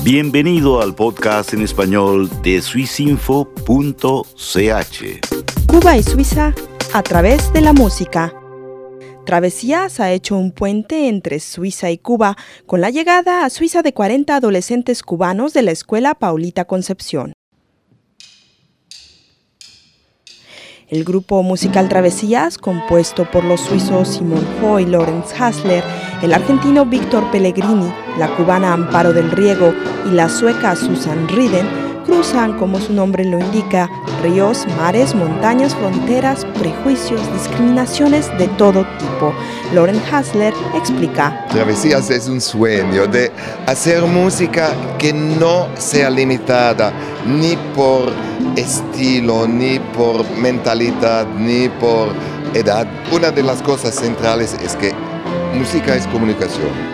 Bienvenido al podcast en español de swissinfo.ch. Cuba y Suiza a través de la música. Travesías ha hecho un puente entre Suiza y Cuba con la llegada a Suiza de 40 adolescentes cubanos de la Escuela Paulita Concepción. El grupo musical Travesías, compuesto por los suizos Simon Ho y Lorenz Hasler, el argentino Víctor Pellegrini, la cubana Amparo del Riego y la sueca Susan Riden, cruzan, como su nombre lo indica, ríos, mares, montañas, fronteras, prejuicios, discriminaciones de todo tipo. Lorenz Hasler explica. Travesías es un sueño de hacer música que no sea limitada ni por estilo, ni por mentalidad, ni por edad. Una de las cosas centrales es que música es comunicación.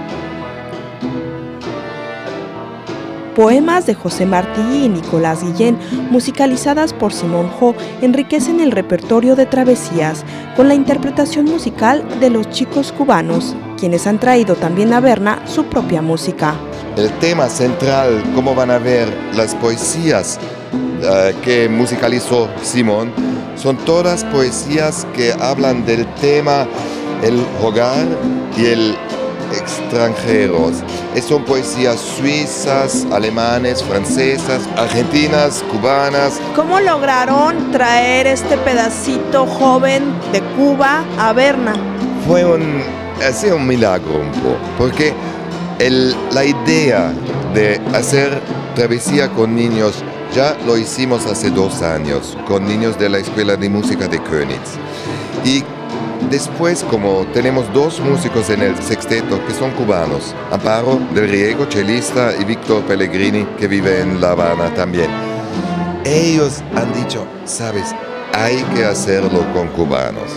Poemas de José Martí y Nicolás Guillén, musicalizadas por Simon Ho, enriquecen el repertorio de Travesías con la interpretación musical de los chicos cubanos, quienes han traído también a Berna su propia música. El tema central, como van a ver, las poesías que musicalizó Simon, son todas poesías que hablan del tema el hogar y el extranjeros. Son poesías suizas, alemanes, francesas, argentinas, cubanas. ¿Cómo lograron traer este pedacito joven de Cuba a Berna? Fue un milagro un poco, porque la idea de hacer travesía con niños ya lo hicimos hace 2 años, con niños de la Escuela de Música de Königs. Y después, como tenemos 2 músicos en el sexteto que son cubanos, Amparo del Riego, chelista, y Víctor Pellegrini, que vive en La Habana también, ellos han dicho, sabes, hay que hacerlo con cubanos.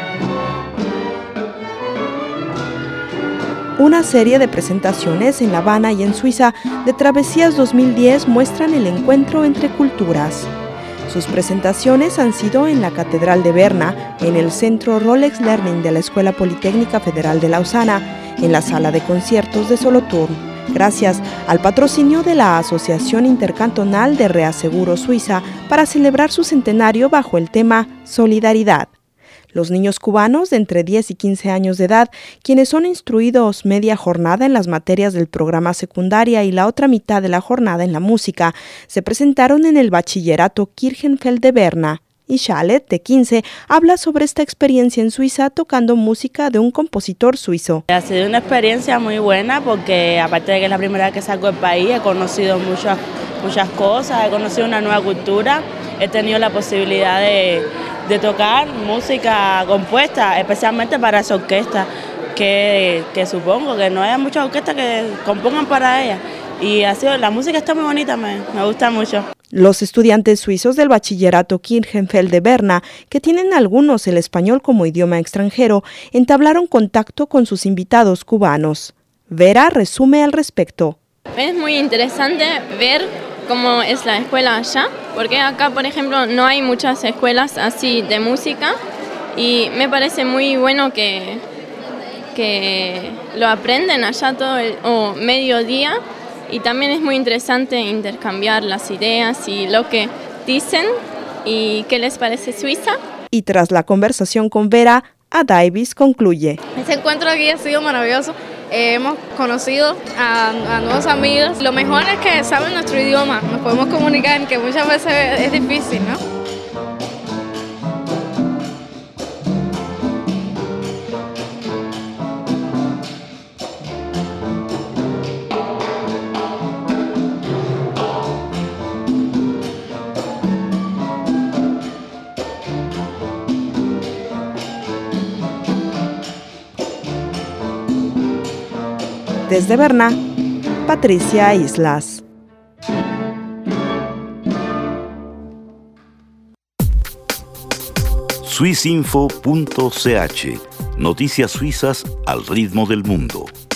Una serie de presentaciones en La Habana y en Suiza de Travesías 2010 muestran el encuentro entre culturas. Sus presentaciones han sido en la Catedral de Berna, en el Centro Rolex Learning de la Escuela Politécnica Federal de Lausana, en la Sala de Conciertos de Solothurn, gracias al patrocinio de la Asociación Intercantonal de Reaseguro Suiza para celebrar su centenario bajo el tema Solidaridad. Los niños cubanos de entre 10 y 15 años de edad, quienes son instruidos media jornada en las materias del programa secundaria y la otra mitad de la jornada en la música, se presentaron en el bachillerato Kirchenfeld de Berna. Y Charlotte, de 15, habla sobre esta experiencia en Suiza tocando música de un compositor suizo. Ha sido una experiencia muy buena porque aparte de que es la primera vez que salgo del país, he conocido muchas cosas, he conocido una nueva cultura, he tenido la posibilidad de tocar música compuesta, especialmente para esa orquesta, que supongo que no hay muchas orquestas que compongan para ella. Y la música está muy bonita, me gusta mucho. Los estudiantes suizos del bachillerato Kirchenfeld de Berna, que tienen algunos el español como idioma extranjero, entablaron contacto con sus invitados cubanos. Vera resume al respecto. Es muy interesante ver cómo es la escuela allá, porque acá, por ejemplo, no hay muchas escuelas así de música y me parece muy bueno que lo aprenden allá todo mediodía. Y también es muy interesante intercambiar las ideas y lo que dicen y qué les parece Suiza. Y tras la conversación con Vera, a Davis concluye. Este encuentro aquí ha sido maravilloso. Hemos conocido a nuevos amigos. Lo mejor es que saben nuestro idioma, nos podemos comunicar, que muchas veces es difícil, ¿no? Desde Berna, Patricia Islas. swissinfo.ch. Noticias suizas al ritmo del mundo.